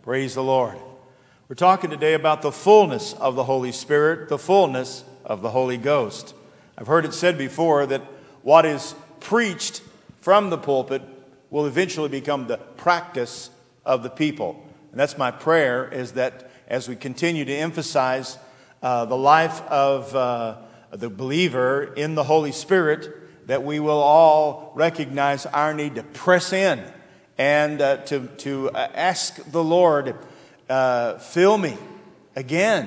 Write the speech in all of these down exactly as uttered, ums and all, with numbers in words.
Praise the Lord. We're talking today about the fullness of the Holy Spirit, the fullness of the Holy Ghost. I've heard it said before that what is preached from the pulpit will eventually become the practice of the people. And that's my prayer, is that as we continue to emphasize uh, the life of uh, the believer in the Holy Spirit, that we will all recognize our need to press in and uh, to, to uh, ask the Lord, uh, fill me again,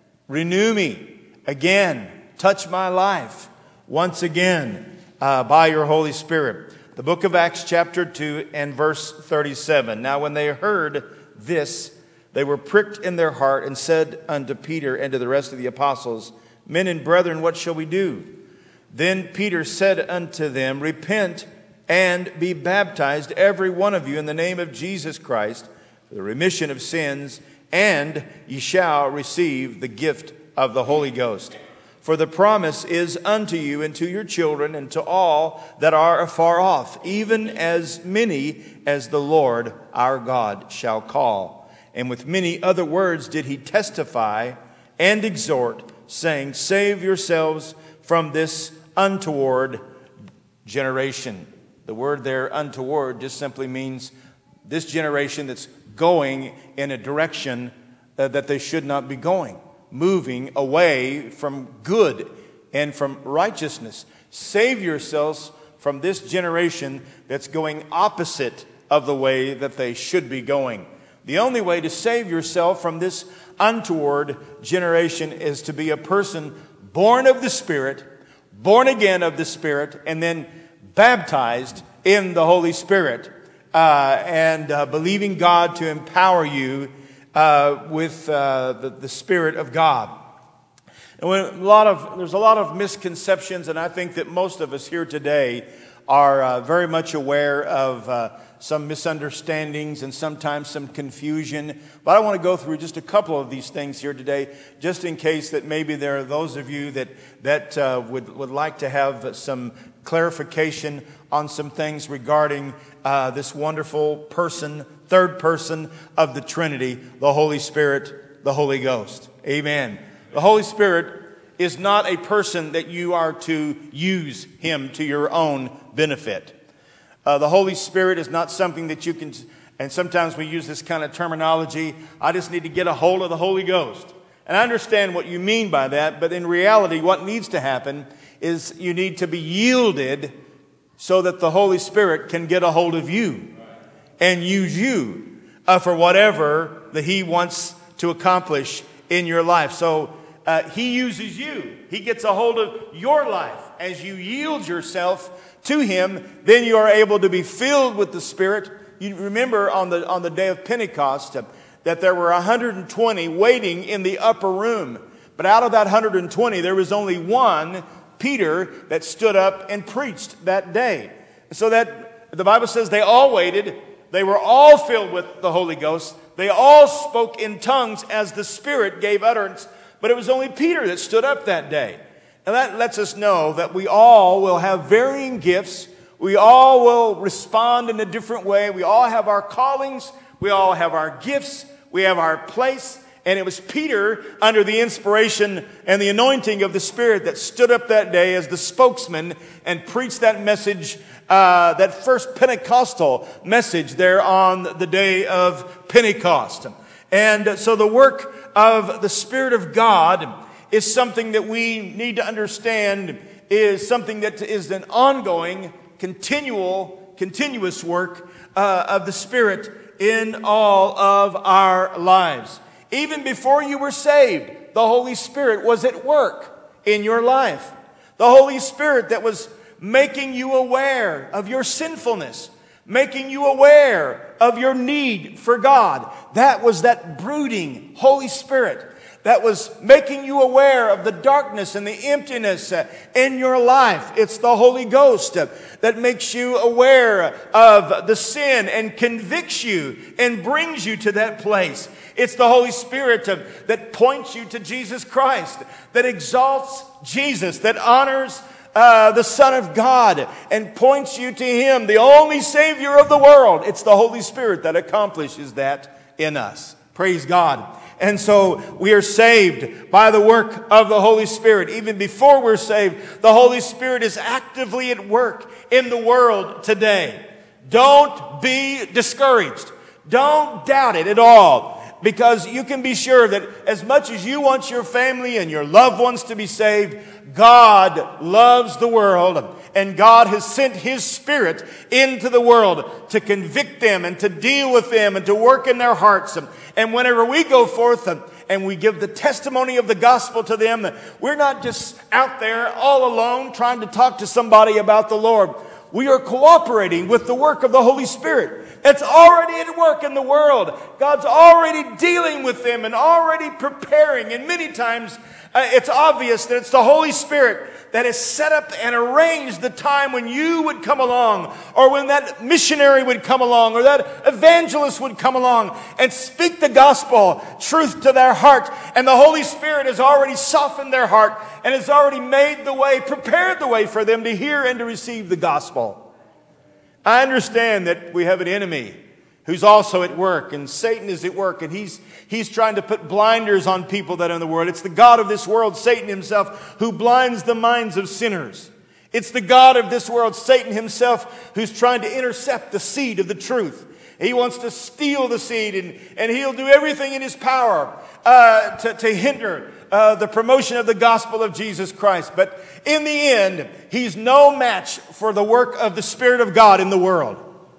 renew me again, touch my life once again uh, by your Holy Spirit. The book of Acts chapter two and verse thirty-seven. Now when they heard this, they were pricked in their heart and said unto Peter and to the rest of the apostles, Men and brethren, what shall we do? Then Peter said unto them, Repent and be baptized, every one of you, in the name of Jesus Christ, for the remission of sins, and ye shall receive the gift of the Holy Ghost. For the promise is unto you and to your children and to all that are afar off, even as many as the Lord our God shall call. And with many other words did he testify and exhort, saying, Save yourselves from this untoward generation. The word there, untoward, just simply means this generation that's going in a direction uh, that they should not be going, moving away from good and from righteousness. Save yourselves from this generation that's going opposite of the way that they should be going. The only way to save yourself from this untoward generation is to be a person born of the Spirit, born again of the Spirit, and then baptized in the Holy Spirit, uh, and uh, believing God to empower you uh, with uh, the, the Spirit of God. And when a lot of there's a lot of misconceptions, and I think that most of us here today are uh, very much aware of uh, some misunderstandings and sometimes some confusion. But I want to go through just a couple of these things here today, just in case that maybe there are those of you that that uh, would would like to have some clarification on some things regarding uh, this wonderful person, third person of the Trinity, the Holy Spirit, the Holy Ghost. Amen. The Holy Spirit is not a person that you are to use him to your own benefit. Uh, the Holy Spirit is not something that you can, and sometimes we use this kind of terminology, I just need to get a hold of the Holy Ghost. And I understand what you mean by that, but in reality, what needs to happen is you need to be yielded so that the Holy Spirit can get a hold of you and use you uh, for whatever that he wants to accomplish in your life. So uh, he uses you. He gets a hold of your life. As you yield yourself to him, then you are able to be filled with the Spirit. You remember on the on the day of Pentecost uh, that there were one hundred twenty waiting in the upper room. But out of that one hundred twenty, there was only one, Peter, that stood up and preached that day. So that the Bible says they all waited. They were all filled with the Holy Ghost. They all spoke in tongues as the Spirit gave utterance. But it was only Peter that stood up that day. And that lets us know that we all will have varying gifts. We all will respond in a different way. We all have our callings. We all have our gifts. We have our place. And it was Peter, under the inspiration and the anointing of the Spirit, that stood up that day as the spokesman and preached that message, uh, that first Pentecostal message there on the day of Pentecost. And so the work of the Spirit of God is something that we need to understand is something that is an ongoing, continual, continuous work uh, of the Spirit in all of our lives. Even before you were saved, the Holy Spirit was at work in your life. The Holy Spirit that was making you aware of your sinfulness, making you aware of your need for God. That was that brooding Holy Spirit that was making you aware of the darkness and the emptiness in your life. It's the Holy Ghost that makes you aware of the sin and convicts you and brings you to that place. It's the Holy Spirit that points you to Jesus Christ, that exalts Jesus, that honors uh, the Son of God and points you to Him, the only Savior of the world. It's the Holy Spirit that accomplishes that in us. Praise God. And so we are saved by the work of the Holy Spirit. Even before we're saved, the Holy Spirit is actively at work in the world today. Don't be discouraged. Don't doubt it at all. Because you can be sure that as much as you want your family and your loved ones to be saved, God loves the world, and God has sent His Spirit into the world to convict them and to deal with them and to work in their hearts. And whenever we go forth and we give the testimony of the gospel to them, we're not just out there all alone trying to talk to somebody about the Lord. We are cooperating with the work of the Holy Spirit. It's already at work in the world. God's already dealing with them and already preparing. And many times uh, it's obvious that it's the Holy Spirit that has set up and arranged the time when you would come along, or when that missionary would come along, or that evangelist would come along and speak the gospel truth to their heart. And the Holy Spirit has already softened their heart and has already made the way, prepared the way for them to hear and to receive the gospel. I understand that we have an enemy who's also at work, and Satan is at work, and he's he's trying to put blinders on people that are in the world. It's the god of this world, Satan himself, who blinds the minds of sinners. It's the god of this world, Satan himself, who's trying to intercept the seed of the truth. He wants to steal the seed, and, and he'll do everything in his power uh, to, to hinder uh, the promotion of the gospel of Jesus Christ. But in the end, he's no match for the work of the Spirit of God in the world.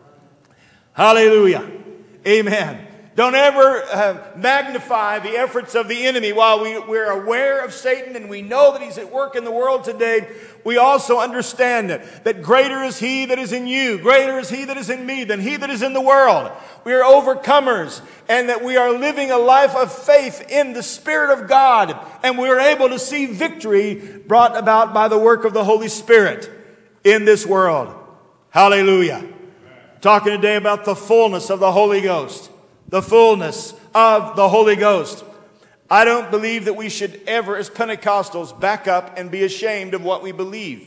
Hallelujah. Amen. Don't ever uh, magnify the efforts of the enemy. While we, we're aware of Satan and we know that he's at work in the world today, we also understand that, that greater is he that is in you, greater is he that is in me than he that is in the world. We are overcomers, and that we are living a life of faith in the Spirit of God, and we are able to see victory brought about by the work of the Holy Spirit in this world. Hallelujah. Talking today about the fullness of the Holy Ghost. The fullness of the Holy Ghost. I don't believe that we should ever, as Pentecostals, back up and be ashamed of what we believe.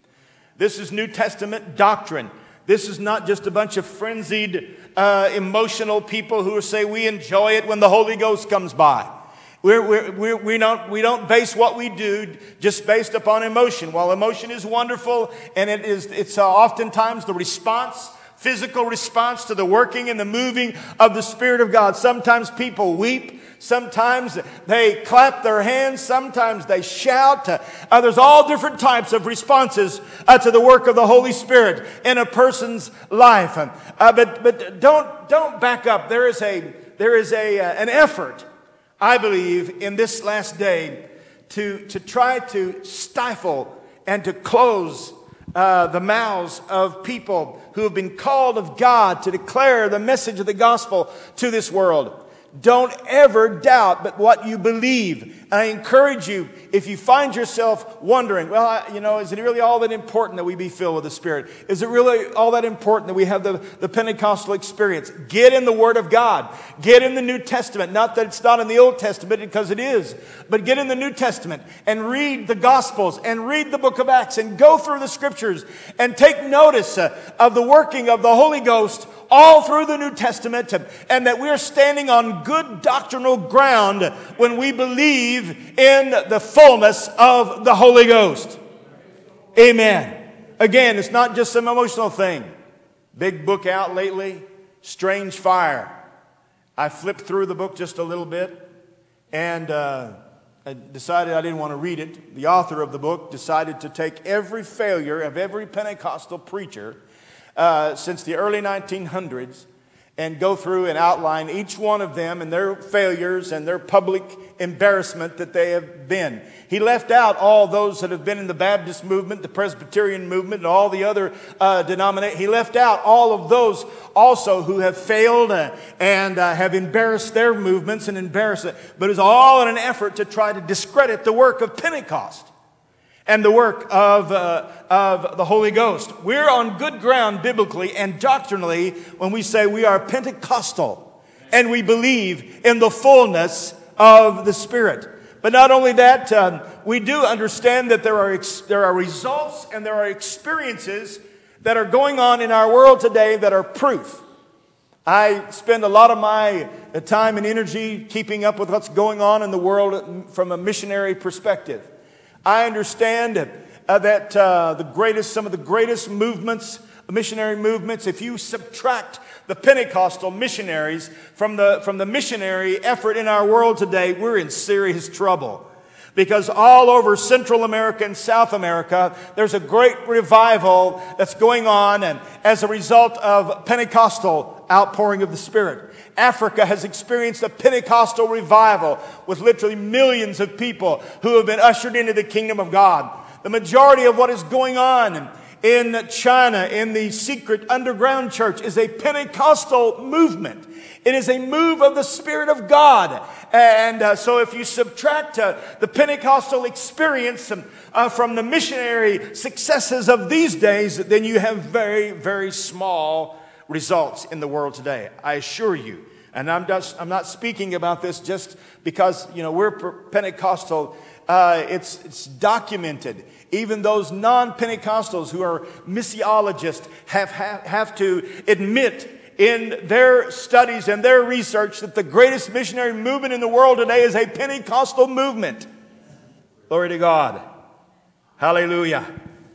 This is New Testament doctrine. This is not just a bunch of frenzied, uh, emotional people who say we enjoy it when the Holy Ghost comes by. We're, we're, we're, we don't, we don't base what we do just based upon emotion. While emotion is wonderful, and it is, it's uh, oftentimes the response, physical response to the working and the moving of the Spirit of God. Sometimes people weep. Sometimes they clap their hands. Sometimes they shout. Uh, there's all different types of responses uh, to the work of the Holy Spirit in a person's life. Uh, but but don't don't back up. There is a there is a uh, an effort, I believe, in this last day to to try to stifle and to close Uh, the mouths of people who have been called of God to declare the message of the gospel to this world. Don't ever doubt but what you believe. And I encourage you, if you find yourself wondering, well, I, you know, is it really all that important that we be filled with the Spirit? Is it really all that important that we have the, the Pentecostal experience? Get in the Word of God. Get in the New Testament. Not that it's not in the Old Testament, because it is. But get in the New Testament and read the Gospels and read the book of Acts and go through the Scriptures and take notice uh, of the working of the Holy Ghost all through the New Testament, and that we're standing on good doctrinal ground when we believe in the fullness of the Holy Ghost. Amen. Again, it's not just some emotional thing. Big book out lately, Strange Fire. I flipped through the book just a little bit, and uh, I decided I didn't want to read it. The author of the book decided to take every failure of every Pentecostal preacher Uh, since the early nineteen hundreds and go through and outline each one of them and their failures and their public embarrassment that they have been. He left out all those that have been in the Baptist movement, the Presbyterian movement, and all the other uh, denominations. He left out all of those also who have failed uh, and uh, have embarrassed their movements and embarrassed it. But it's all in an effort to try to discredit the work of Pentecost and the work of, uh, of the Holy Ghost. We're on good ground biblically and doctrinally when we say we are Pentecostal and we believe in the fullness of the Spirit. But not only that, um, we do understand that there are, ex- there are results and there are experiences that are going on in our world today that are proof I spend a lot of my time and energy keeping up with what's going on in the world from a missionary perspective. I understand uh, that uh, the greatest, some of the greatest movements, missionary movements, if you subtract the Pentecostal missionaries from the, from the missionary effort in our world today, we're in serious trouble. Because all over Central America and South America, there's a great revival that's going on, and as a result of Pentecostal outpouring of the Spirit. Africa has experienced a Pentecostal revival with literally millions of people who have been ushered into the kingdom of God. The majority of what is going on in China, in the secret underground church, is a Pentecostal movement. It is a move of the Spirit of God. And uh, so if you subtract uh, the Pentecostal experience um, uh, from the missionary successes of these days, then you have very, very small results in the world today. I assure you. And I'm just, I'm not speaking about this just because, you know, we're Pentecostal. Uh, it's, it's documented. Even those non-Pentecostals who are missiologists have, have, have to admit in their studies and their research that the greatest missionary movement in the world today is a Pentecostal movement. Glory to God. Hallelujah.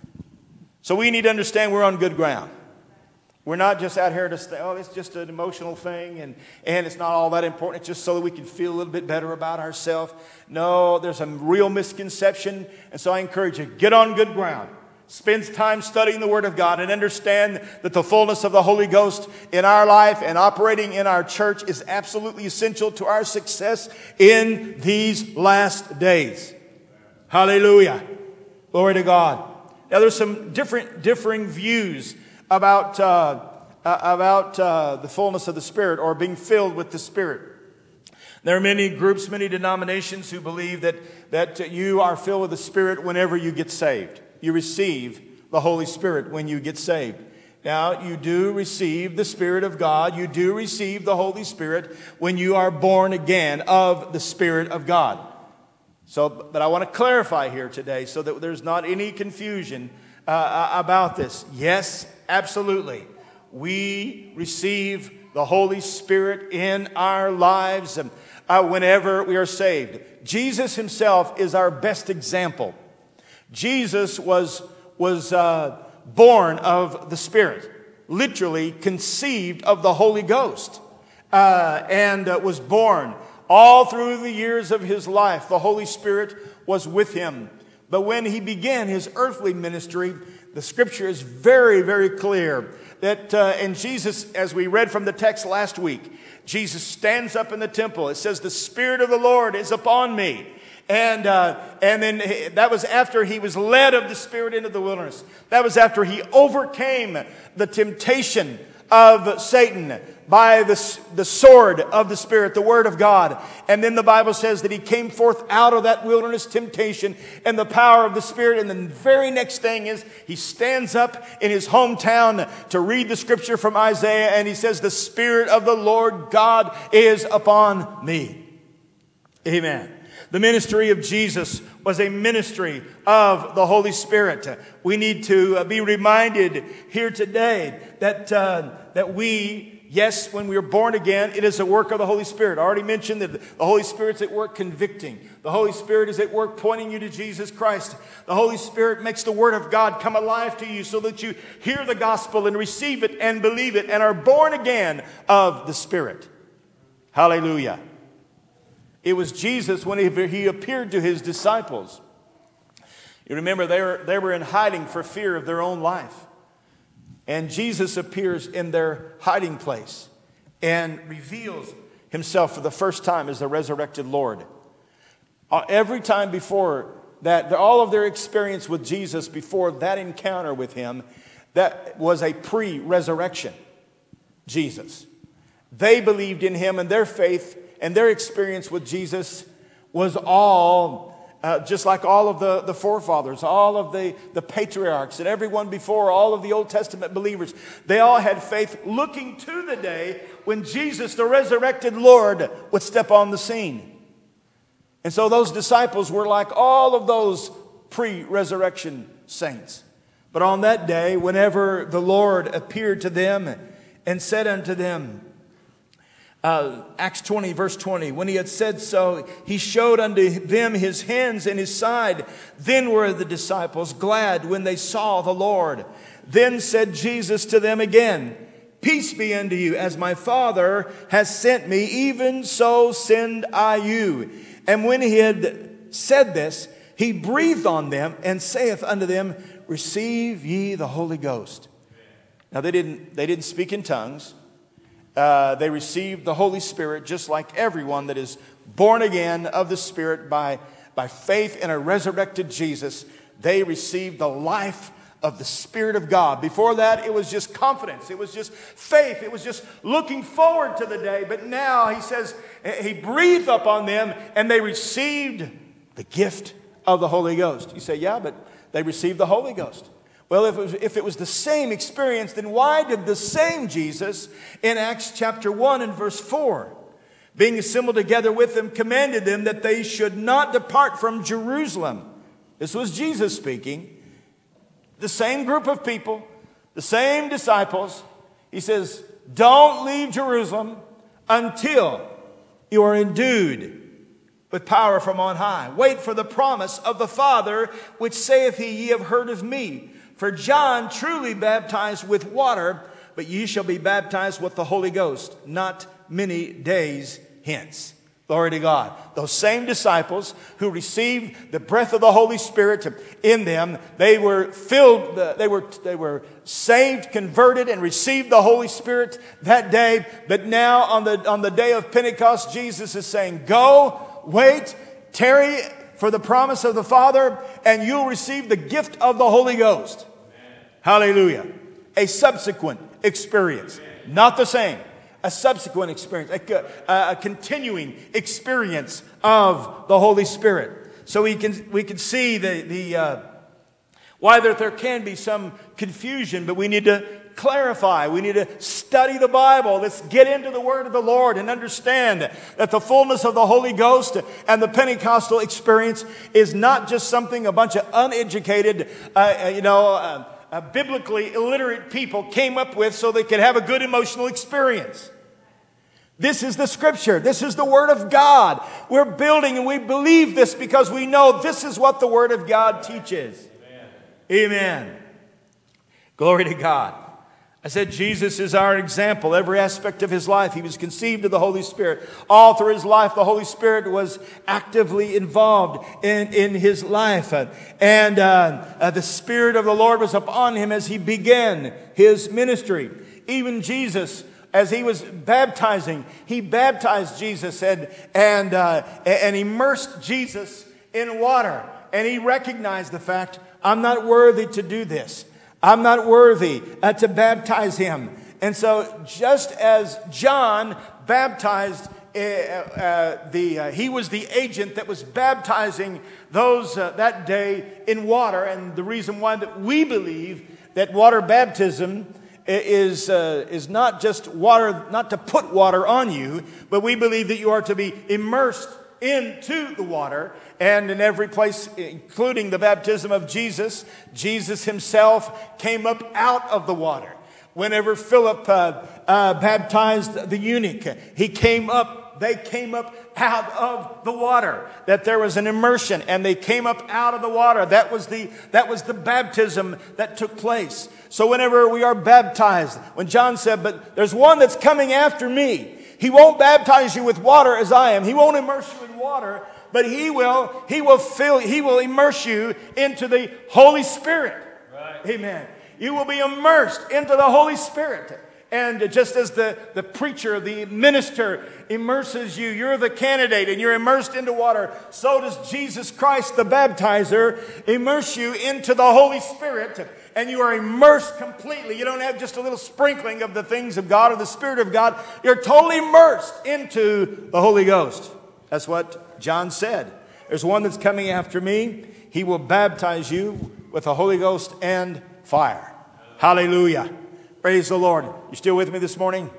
So we need to understand we're on good ground. We're not just out here to say, oh, it's just an emotional thing and, and it's not all that important. It's just so that we can feel a little bit better about ourselves. No, there's a real misconception. And so I encourage you, get on good ground. Spend time studying the Word of God and understand that the fullness of the Holy Ghost in our life and operating in our church is absolutely essential to our success in these last days. Hallelujah. Glory to God. Now there's some different differing views about uh, uh, about uh, the fullness of the Spirit or being filled with the Spirit. There are many groups, many denominations who believe that that you are filled with the Spirit whenever you get saved. You receive the Holy Spirit when you get saved. Now, you do receive the Spirit of God. You do receive the Holy Spirit when you are born again of the Spirit of God. So, but I want to clarify here today so that there's not any confusion uh, about this. Yes, absolutely. We receive the Holy Spirit in our lives uh, whenever we are saved. Jesus himself is our best example. Jesus was, was uh, born of the Spirit, literally conceived of the Holy Ghost, uh, and uh, was born. All through the years of his life, the Holy Spirit was with him. But when he began his earthly ministry, the Scripture is very, very clear that, uh, and Jesus, as we read from the text last week, Jesus stands up in the temple. It says, "The Spirit of the Lord is upon me." And uh, and then that was after he was led of the Spirit into the wilderness. That was after he overcame the temptation of Satan by the, the sword of the Spirit, the Word of God. And then the Bible says that he came forth out of that wilderness temptation and the power of the Spirit. And the very next thing is he stands up in his hometown to read the Scripture from Isaiah. And he says, "The Spirit of the Lord God is upon me." Amen. The ministry of Jesus was a ministry of the Holy Spirit. We need to be reminded here today that uh, that we, yes, when we are born again, it is a work of the Holy Spirit. I already mentioned that the Holy Spirit's at work convicting. The Holy Spirit is at work pointing you to Jesus Christ. The Holy Spirit makes the Word of God come alive to you so that you hear the gospel and receive it and believe it and are born again of the Spirit. Hallelujah. It was Jesus when he, he appeared to his disciples. You remember they were, they were in hiding for fear of their own life. And Jesus appears in their hiding place and reveals himself for the first time as the resurrected Lord. Uh, every time before that, all of their experience with Jesus before that encounter with him, that was a pre-resurrection Jesus. They believed in him, and their faith and their experience with Jesus was all, uh, just like all of the, the forefathers, all of the, the patriarchs, and everyone before, all of the Old Testament believers. They all had faith looking to the day when Jesus, the resurrected Lord, would step on the scene. And so those disciples were like all of those pre-resurrection saints. But on that day, whenever the Lord appeared to them and said unto them, Uh, Acts twenty, verse twenty, when he had said so, he showed unto them his hands and his side. Then were the disciples glad when they saw the Lord. Then said Jesus to them again, peace be unto you, as my Father has sent me, even so send I you. And when he had said this, he breathed on them and saith unto them, receive ye the Holy Ghost. Now they didn't, they didn't speak in tongues. Uh, they received the Holy Spirit just like everyone that is born again of the Spirit by, by faith in a resurrected Jesus. They received the life of the Spirit of God. Before that, it was just confidence. It was just faith. It was just looking forward to the day. But now he says he breathed upon them and they received the gift of the Holy Ghost. You say, yeah, but they received the Holy Ghost. Well, if it, was, if it was the same experience, then why did the same Jesus in Acts chapter one and verse four, being assembled together with them, commanded them that they should not depart from Jerusalem? This was Jesus speaking. The same group of people, the same disciples. He says, don't leave Jerusalem until you are endued with power from on high. Wait for the promise of the Father, which saith he, ye have heard of me. For John truly baptized with water, but ye shall be baptized with the Holy Ghost not many days hence. Glory to God. Those same disciples who received the breath of the Holy Spirit in them, they were filled, they were, they were saved, converted, and received the Holy Spirit that day. But now on the, on the day of Pentecost, Jesus is saying, go, wait, tarry for the promise of the Father, and you'll receive the gift of the Holy Ghost. Hallelujah. A subsequent experience. Not the same. A subsequent experience. A, a, a continuing experience of the Holy Spirit. So we can, we can see the, the, uh, why there, there can be some confusion, but we need to clarify. We need to study the Bible. Let's get into the Word of the Lord and understand that the fullness of the Holy Ghost and the Pentecostal experience is not just something a bunch of uneducated, uh, you know, uh, uh, biblically illiterate people came up with so they could have a good emotional experience. This is the Scripture. This is the Word of God. We're building and we believe this because we know this is what the Word of God teaches. Amen. Amen. Glory to God. I said Jesus is our example. Every aspect of his life, he was conceived of the Holy Spirit. All through his life, the Holy Spirit was actively involved in, in his life. And uh, uh, the Spirit of the Lord was upon him as he began his ministry. Even Jesus, as he was baptizing, he baptized Jesus and, and, uh, and immersed Jesus in water. And he recognized the fact, I'm not worthy to do this. I'm not worthy uh, to baptize him. And so just as John baptized, uh, uh, the uh, he was the agent that was baptizing those uh, that day in water. And the reason why that we believe that water baptism is, uh, is not just water, not to put water on you, but we believe that you are to be immersed into the water. And in every place, including the baptism of Jesus, Jesus himself came up out of the water. Whenever Philip uh, uh, baptized the eunuch, he came up, they came up out of the water. That there was an immersion and they came up out of the water. That was the, that was the baptism that took place. So whenever we are baptized, when John said, but there's one that's coming after me. He won't baptize you with water as I am. He won't immerse you in water. But he will, he will fill, he will immerse you into the Holy Spirit. Right. Amen. You will be immersed into the Holy Spirit. And just as the, the preacher, the minister immerses you, you're the candidate and you're immersed into water, so does Jesus Christ, the baptizer, immerse you into the Holy Spirit. And you are immersed completely. You don't have just a little sprinkling of the things of God or the Spirit of God. You're totally immersed into the Holy Ghost. That's what John said. There's one that's coming after me. He will baptize you with the Holy Ghost and fire. Hallelujah. Praise the Lord. You still with me this morning?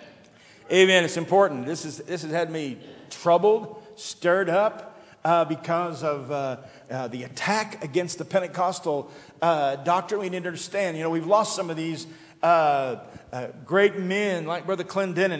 Amen. Amen. It's important. This is this has had me troubled, stirred up uh, because of uh, uh, the attack against the Pentecostal uh, doctrine. We need to understand. You know, we've lost some of these uh, uh, great men like Brother Clendenin who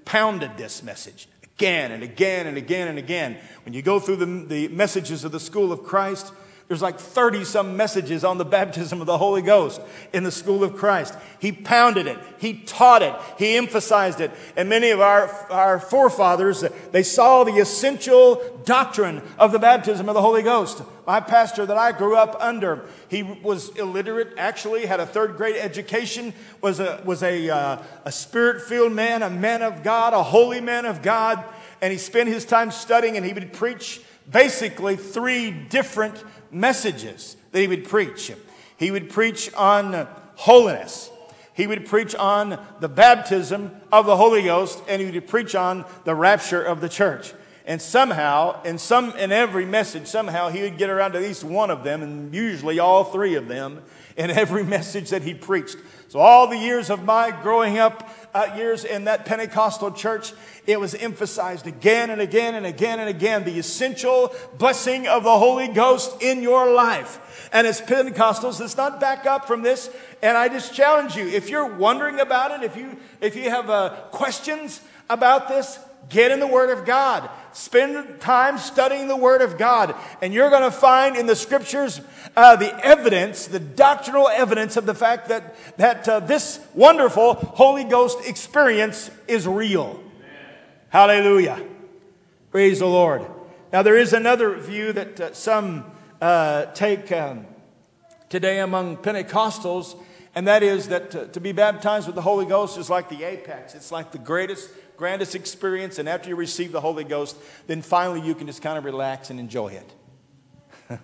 pounded this message again and again and again and again. When you go through the, the messages of the School of Christ, there's like thirty-some messages on the baptism of the Holy Ghost in the School of Christ. He pounded it. He taught it. He emphasized it. And many of our, our forefathers, they saw the essential doctrine of the baptism of the Holy Ghost. My pastor that I grew up under, he was illiterate, actually, had a third grade education, was a, was a, uh, a spirit-filled man, a man of God, a holy man of God. And he spent his time studying, and he would preach basically three different messages that he would preach. He would preach on holiness. He would preach on the baptism of the Holy Ghost, and he would preach on the rapture of the church. And somehow, in some in every message, somehow he would get around to at least one of them, and usually all three of them, in every message that he preached. So all the years of my growing up uh, years in that Pentecostal church, it was emphasized again and again and again and again, the essential blessing of the Holy Ghost in your life. And as Pentecostals, let's not back up from this. And I just challenge you, if you're wondering about it, if you if you have uh, questions about this, get in the Word of God. Spend time studying the Word of God. And you're going to find in the Scriptures uh, the evidence, the doctrinal evidence of the fact that, that uh, this wonderful Holy Ghost experience is real. Amen. Hallelujah. Praise the Lord. Now there is another view that uh, some uh, take um, today among Pentecostals, and that is that uh, to be baptized with the Holy Ghost is like the apex. It's like the greatest grandest experience, and after you receive the Holy Ghost, then finally you can just kind of relax and enjoy it.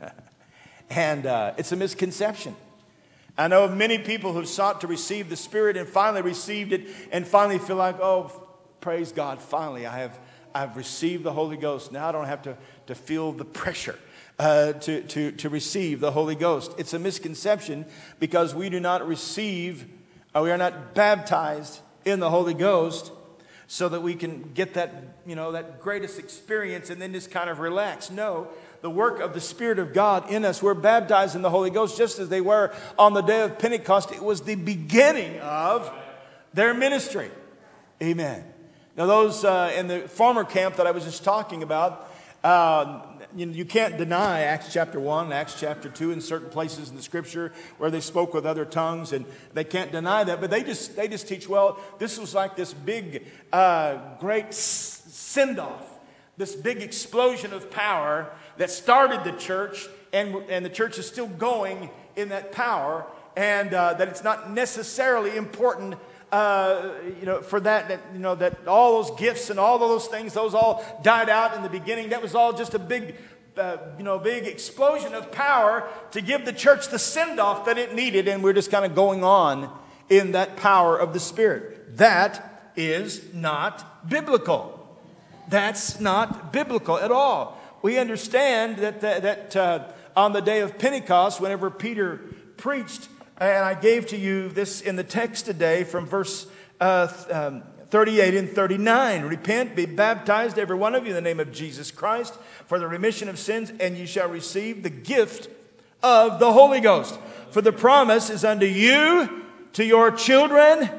And uh, it's a misconception. I know of many people who've sought to receive the Spirit and finally received it, and finally feel like, oh, praise God, finally I have I've received the Holy Ghost. Now I don't have to, to feel the pressure uh, to, to, to receive the Holy Ghost. It's a misconception, because we do not receive, or we are not baptized in the Holy Ghost so that we can get that, you know, that greatest experience and then just kind of relax. No, the work of the Spirit of God in us, we're baptized in the Holy Ghost just as they were on the day of Pentecost. It was the beginning of their ministry. Amen. Now those uh, in the former camp that I was just talking about, uh, you, you can't deny Acts chapter one, Acts chapter two, in certain places in the Scripture where they spoke with other tongues, and they can't deny that. But they just they just teach, well, this was like this big, uh, great send-off, this big explosion of power that started the church, and and the church is still going in that power, and uh, that it's not necessarily important. Uh, you know, for that, that, you know, that all those gifts and all those things, those all died out in the beginning. That was all just a big, uh, you know, big explosion of power to give the church the send-off that it needed. And we're just kind of going on in that power of the Spirit. That is not biblical. That's not biblical at all. We understand that, that, that uh, on the day of Pentecost, whenever Peter preached, and I gave to you this in the text today from verse uh, um, thirty-eight and thirty-nine. Repent, be baptized, every one of you, in the name of Jesus Christ, for the remission of sins, and you shall receive the gift of the Holy Ghost. For the promise is unto you, to your children,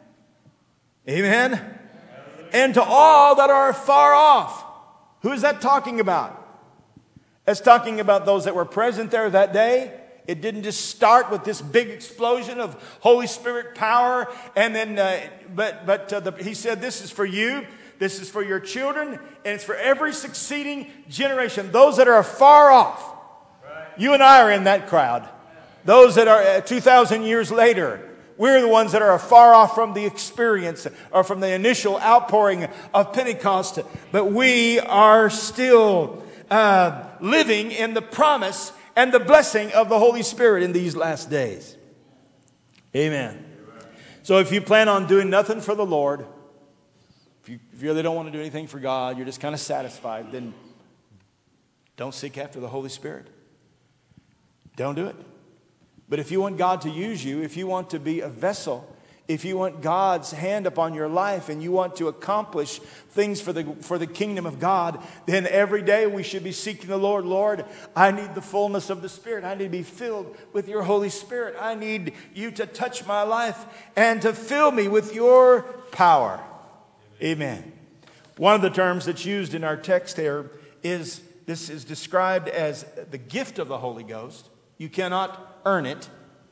amen, and to all that are far off. Who is that talking about? That's talking about those that were present there that day. It didn't just start with this big explosion of Holy Spirit power, and then, uh, but but uh, the, he said, "This is for you, this is for your children, and it's for every succeeding generation." Those that are far off, right. You and I are in that crowd. Those that are uh, two thousand years later, we're the ones that are far off from the experience or from the initial outpouring of Pentecost, but we are still uh, living in the promise and the blessing of the Holy Spirit in these last days. Amen. Amen. So if you plan on doing nothing for the Lord, if you, if you really don't want to do anything for God, you're just kind of satisfied, then don't seek after the Holy Spirit. Don't do it. But if you want God to use you, if you want to be a vessel, if you want God's hand upon your life and you want to accomplish things for the for the kingdom of God, then every day we should be seeking the Lord. Lord, I need the fullness of the Spirit. I need to be filled with your Holy Spirit. I need you to touch my life and to fill me with your power. Amen. One of the terms that's used in our text here is, this is described as the gift of the Holy Ghost. You cannot earn it.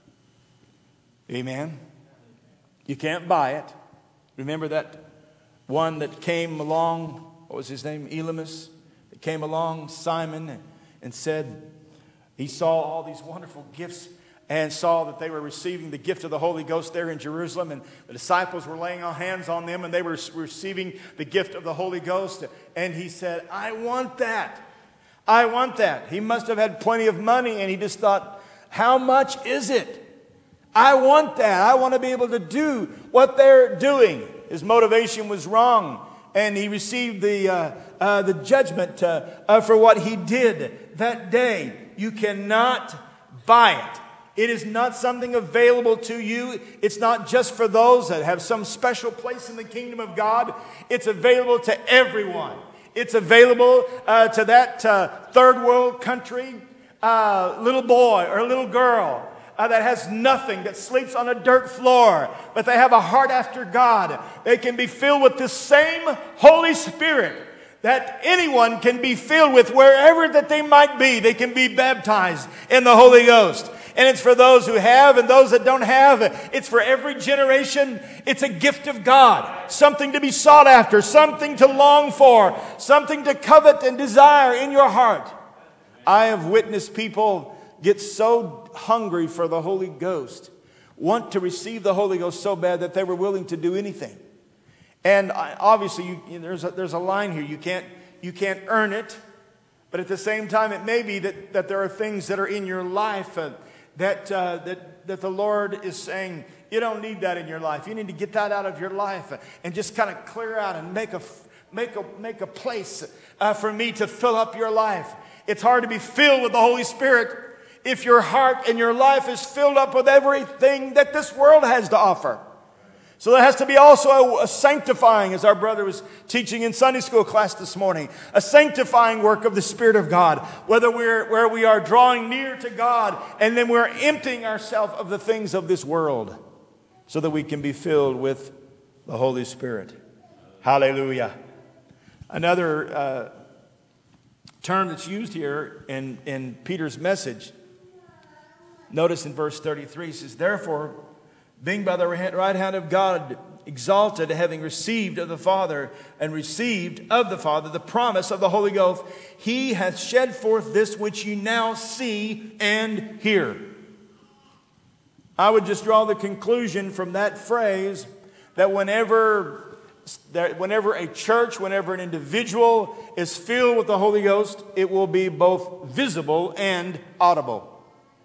Amen. You can't buy it. Remember that one that came along, what was his name? Elymas. That came along, Simon, and said he saw all these wonderful gifts and saw that they were receiving the gift of the Holy Ghost there in Jerusalem. And the disciples were laying on hands on them and they were receiving the gift of the Holy Ghost. And he said, I want that. I want that. He must have had plenty of money and he just thought, how much is it? I want that. I want to be able to do what they're doing. His motivation was wrong. And he received the, uh, uh, the judgment uh, uh, for what he did that day. You cannot buy it. It is not something available to you. It's not just for those that have some special place in the kingdom of God. It's available to everyone. It's available uh, to that uh, third world country uh, little boy or little girl uh, that has nothing, that sleeps on a dirt floor, but they have a heart after God. They can be filled with this same Holy Spirit that anyone can be filled with wherever that they might be. They can be baptized in the Holy Ghost. And it's for those who have and those that don't have. It's for every generation. It's a gift of God. Something to be sought after. Something to long for. Something to covet and desire in your heart. I have witnessed people get so hungry for the Holy Ghost, want to receive the Holy Ghost so bad that they were willing to do anything. And obviously, you, you know, there's a, there's a line here. You can't you can't earn it, but at the same time, it may be that, that there are things that are in your life uh, that uh, that that the Lord is saying, you don't need that in your life. You need to get that out of your life uh, and just kind of clear out and make a make a make a place uh, for me to fill up your life. It's hard to be filled with the Holy Spirit if your heart and your life is filled up with everything that this world has to offer. So there has to be also a, a sanctifying, as our brother was teaching in Sunday school class this morning, a sanctifying work of the Spirit of God, whether we're where we are drawing near to God and then we're emptying ourselves of the things of this world so that we can be filled with the Holy Spirit. Hallelujah. Another uh, term that's used here in, in Peter's message, notice in verse thirty-three, he says, therefore, being by the right hand of God exalted, having received of the Father and received of the Father the promise of the Holy Ghost, he hath shed forth this which you now see and hear. I would just draw the conclusion from that phrase that whenever, that whenever a church, whenever an individual is filled with the Holy Ghost, it will be both visible and audible.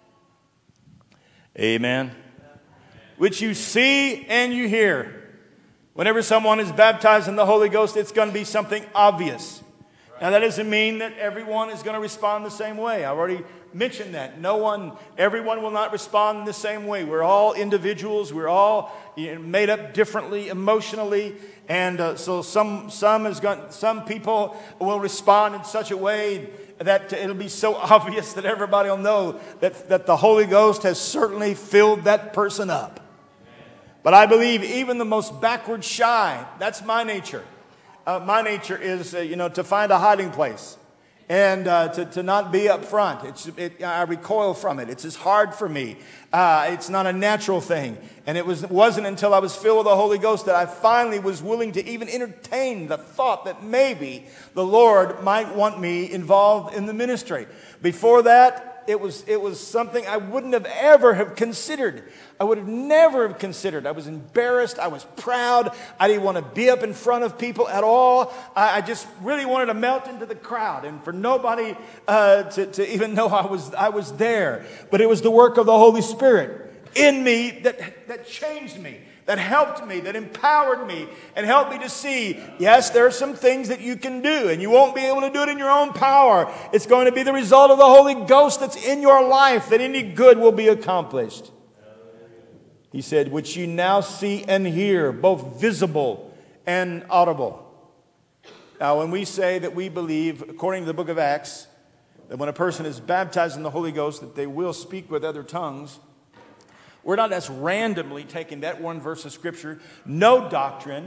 Amen. Which you see and you hear. Whenever someone is baptized in the Holy Ghost, it's going to be something obvious. Now, that doesn't mean that everyone is going to respond the same way. I've already mentioned that. No one, everyone will not respond in the same way. We're all individuals. We're all you know, made up differently emotionally. And uh, so some, some, is going, some people will respond in such a way that it'll be so obvious that everybody will know that, that the Holy Ghost has certainly filled that person up. But I believe even the most backward shy, that's my nature. Uh, my nature is, uh, you know, to find a hiding place and uh, to, to not be up front. It's, it, I recoil from it. It's just hard for me. Uh, it's not a natural thing. And it was, wasn't until I was filled with the Holy Ghost that I finally was willing to even entertain the thought that maybe the Lord might want me involved in the ministry. Before that, It was, it was something I wouldn't have ever have considered. I would have never have considered. I was embarrassed. I was proud. I didn't want to be up in front of people at all. I, I just really wanted to melt into the crowd and for nobody uh, to, to even know I was, I was there. But it was the work of the Holy Spirit in me that, that changed me, that helped me, that empowered me, and helped me to see, yes, there are some things that you can do, and you won't be able to do it in your own power. It's going to be the result of the Holy Ghost that's in your life, that any good will be accomplished. He said, which you now see and hear, both visible and audible. Now, when we say that we believe, according to the book of Acts, that when a person is baptized in the Holy Ghost, that they will speak with other tongues, we're not just randomly taking that one verse of Scripture. No doctrine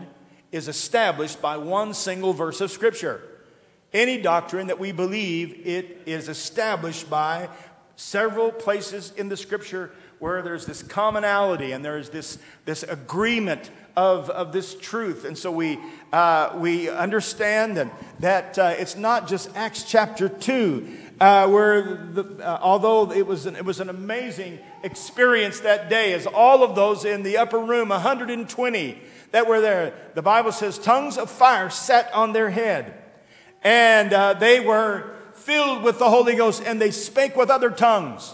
is established by one single verse of Scripture. Any doctrine that we believe, it is established by several places in the Scripture where there's this commonality and there's this, this agreement of, of this truth. And so we, uh, we understand and that uh, it's not just Acts chapter two, uh, where the, uh, although it was, an, it was an amazing experience that day, as all of those in the upper room, one hundred twenty that were there, the Bible says tongues of fire sat on their head. And uh, they were filled with the Holy Ghost, and they spake with other tongues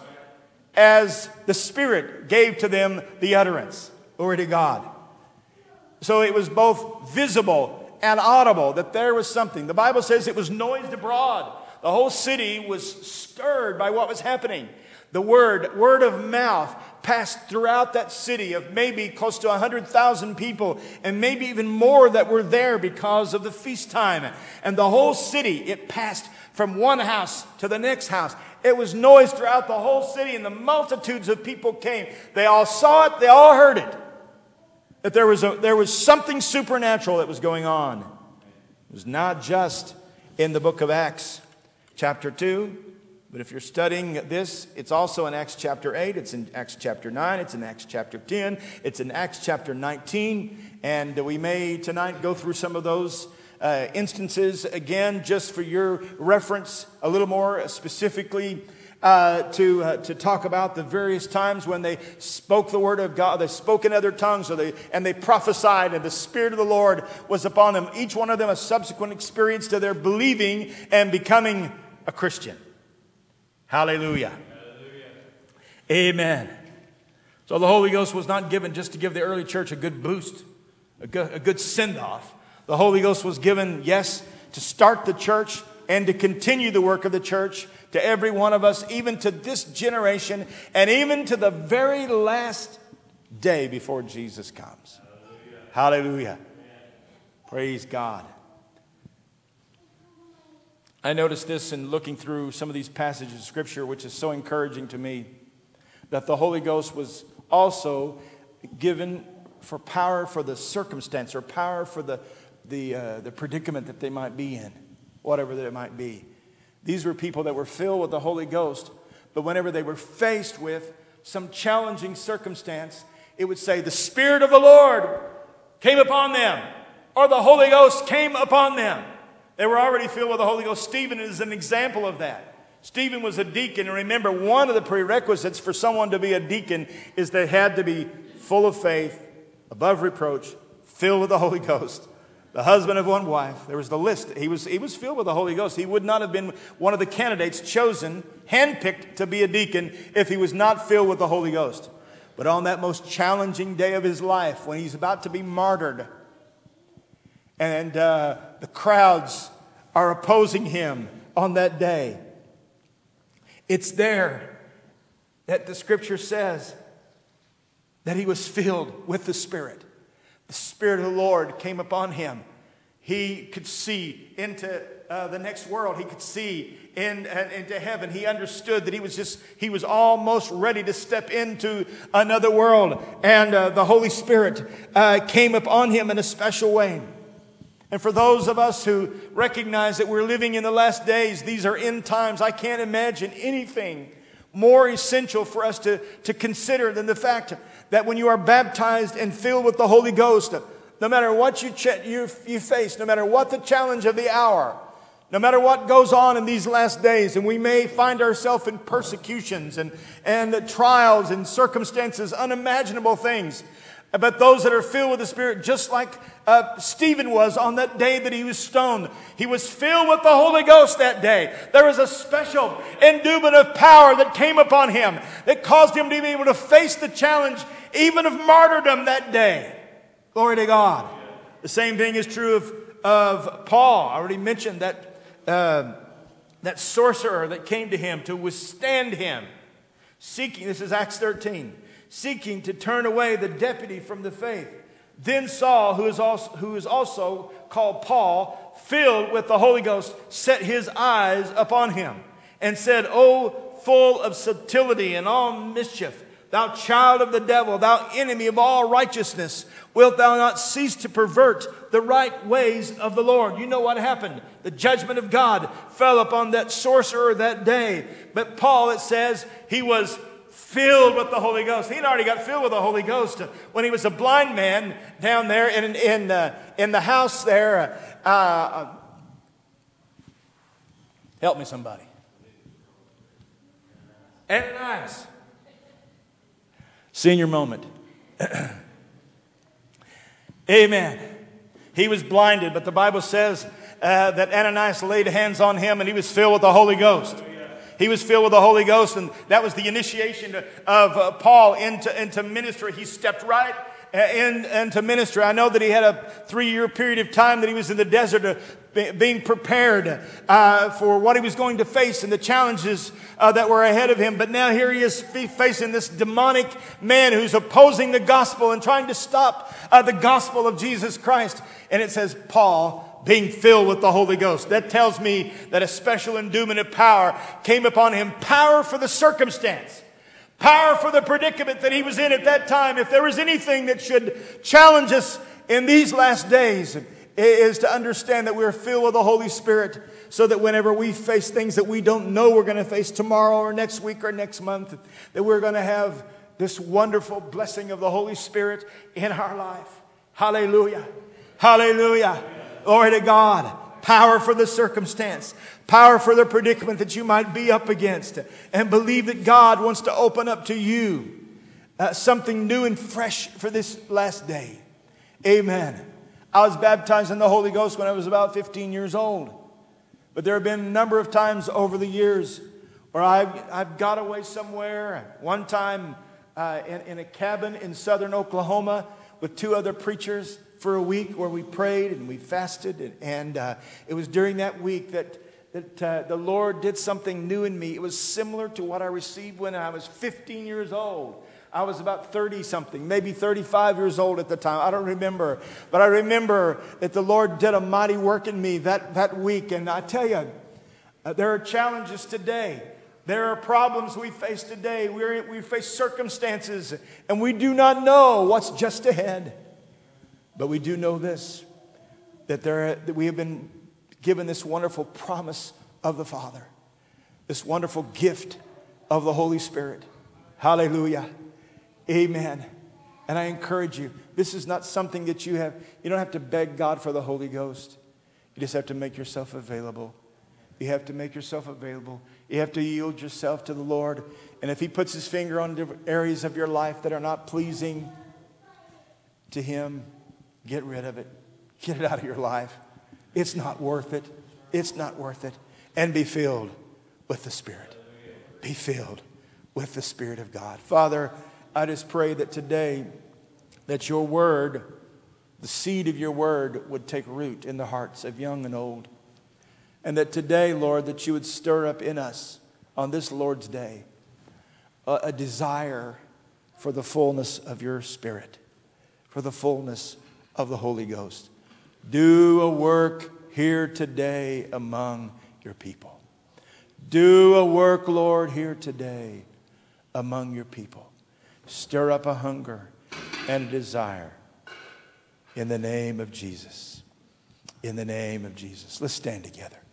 as the Spirit gave to them the utterance. Glory to God. So it was both visible and audible that there was something. The Bible says it was noised abroad. The whole city was stirred by what was happening. The word, word of mouth passed throughout that city of maybe close to one hundred thousand people and maybe even more that were there because of the feast time. And the whole city, it passed from one house to the next house. It was noise throughout the whole city, and the multitudes of people came. They all saw it. They all heard it. That there was, a, there was something supernatural that was going on. It was not just in the book of Acts chapter two. But if you're studying this, it's also in Acts chapter eight, it's in Acts chapter nine, it's in Acts chapter ten, it's in Acts chapter nineteen. And we may tonight go through some of those uh, instances again, just for your reference, a little more specifically uh, to, uh, to talk about the various times when they spoke the word of God, they spoke in other tongues, or they, and they prophesied, and the Spirit of the Lord was upon them. Each one of them a subsequent experience to their believing and becoming a Christian. Hallelujah. Hallelujah. Amen. So the Holy Ghost was not given just to give the early church a good boost, a good, a good send-off. The Holy Ghost was given, yes, to start the church and to continue the work of the church to every one of us, even to this generation, and even to the very last day before Jesus comes. Hallelujah. Hallelujah. Praise God. I noticed this in looking through some of these passages of Scripture, which is so encouraging to me, that the Holy Ghost was also given for power for the circumstance, or power for the, the, uh, the predicament that they might be in, whatever that it might be. These were people that were filled with the Holy Ghost, but whenever they were faced with some challenging circumstance, it would say, the Spirit of the Lord came upon them, or the Holy Ghost came upon them. They were already filled with the Holy Ghost. Stephen is an example of that. Stephen was a deacon. And remember, one of the prerequisites for someone to be a deacon is they had to be full of faith, above reproach, filled with the Holy Ghost. The husband of one wife. There was the list. He was, he was filled with the Holy Ghost. He would not have been one of the candidates chosen, handpicked to be a deacon if he was not filled with the Holy Ghost. But on that most challenging day of his life, when he's about to be martyred, and uh, the crowds are opposing him on that day, it's there that the Scripture says that he was filled with the Spirit. The Spirit of the Lord came upon him. He could see into uh, the next world. He could see in, uh, into heaven. He understood that he was just, he was almost ready to step into another world. And uh, the Holy Spirit uh, came upon him in a special way. And for those of us who recognize that we're living in the last days, these are end times, I can't imagine anything more essential for us to, to consider than the fact that when you are baptized and filled with the Holy Ghost, no matter what you, ch- you, you face, no matter what the challenge of the hour, no matter what goes on in these last days, and we may find ourselves in persecutions and, and trials and circumstances, unimaginable things, but those that are filled with the Spirit, just like uh, Stephen was on that day that he was stoned. He was filled with the Holy Ghost that day. There was a special endowment of power that came upon him that caused him to be able to face the challenge even of martyrdom that day. Glory to God. The same thing is true of, of Paul. I already mentioned that, uh, that sorcerer that came to him to withstand him. Seeking, this is Acts thirteen. Seeking to turn away the deputy from the faith. Then Saul, who is also, who is also called Paul, filled with the Holy Ghost, set his eyes upon him and said, O full of subtlety and all mischief, Thou child of the devil, thou enemy of all righteousness, wilt thou not cease to pervert the right ways of the Lord? You know what happened? The judgment of God fell upon that sorcerer that day. But Paul, it says, he was filled with the Holy Ghost. He'd already got filled with the Holy Ghost when he was a blind man down there in, in, uh, in the house there. Uh, uh, help me somebody. Ananias. Senior moment. Amen. He was blinded, but the Bible says uh, that Ananias laid hands on him and he was filled with the Holy Ghost. He was filled with the Holy Ghost, and that was the initiation of uh, Paul into, into ministry. He stepped right in, into ministry. I know that he had a three-year period of time that he was in the desert uh, be, being prepared uh, for what he was going to face and the challenges uh, that were ahead of him. But now here he is facing this demonic man who's opposing the gospel and trying to stop uh, the gospel of Jesus Christ. And it says, Paul being filled with the Holy Ghost. That tells me that a special endowment of power came upon him. Power for the circumstance. Power for the predicament that he was in at that time. If there was anything that should challenge us in these last days, it is to understand that we're filled with the Holy Spirit, so that whenever we face things that we don't know we're going to face tomorrow or next week or next month, that we're going to have this wonderful blessing of the Holy Spirit in our life. Hallelujah. Hallelujah. Glory to God. Power for the circumstance. Power for the predicament that you might be up against. And believe that God wants to open up to you uh, something new and fresh for this last day. Amen. I was baptized in the Holy Ghost when I was about fifteen years old. But there have been a number of times over the years where I've, I've got away somewhere. One time uh, in, in a cabin in southern Oklahoma with two other preachers for a week, where we prayed and we fasted. And, and uh, it was during that week that, that uh, the Lord did something new in me. It was similar to what I received when I was fifteen years old. I was about thirty something, maybe thirty-five years old at the time. I don't remember. But I remember that the Lord did a mighty work in me that, that week. And I tell you, uh, there are challenges today. There are problems we face today. We're, we face circumstances, and we do not know what's just ahead. But we do know this, that, there, that we have been given this wonderful promise of the Father, this wonderful gift of the Holy Spirit. Hallelujah. Amen. And I encourage you, this is not something that you have, you don't have to beg God for the Holy Ghost. You just have to make yourself available. You have to make yourself available. You have to yield yourself to the Lord. And if He puts His finger on different areas of your life that are not pleasing to Him, get rid of it. Get it out of your life. It's not worth it. It's not worth it. And be filled with the Spirit. Be filled with the Spirit of God. Father, I just pray that today that your word, the seed of your word, would take root in the hearts of young and old. And that today, Lord, that you would stir up in us on this Lord's Day a, a desire for the fullness of your Spirit, for the fullness of the Holy Ghost. Do a work here today among your people. Do a work, Lord, here today among your people. Stir up a hunger and a desire in the name of Jesus. In the name of Jesus. Let's stand together.